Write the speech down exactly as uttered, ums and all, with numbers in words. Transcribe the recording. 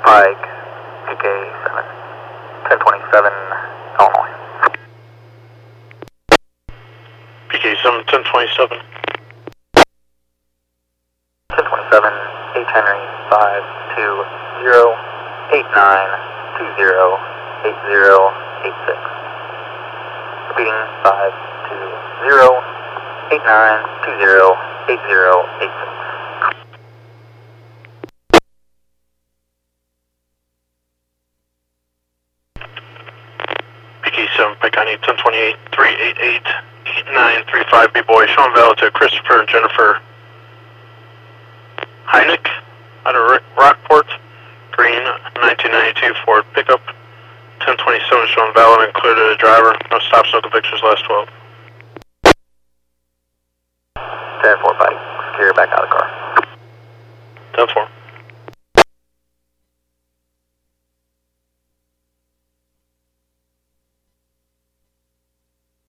Pike, P K seven, ten twenty-seven, Illinois. P K seven, ten twenty-seven. ten twenty-seven, H Henry, five two zero, eight nine two zero, eight zero eight six. Repeating, five two zero, eight nine two zero, eight zero eight six. P K seven, Pike County, ten twenty-eight, three eight eight, eight nine three five, B-Boy, Sean Valley to Christopher and Jennifer Heineck out of Rockport, green, nineteen ninety-two Ford pickup, ten twenty-seven Sean Valley, included a driver, no stops, no convictions, last twelve. ten four, buddy. Secure back out of the car. ten four.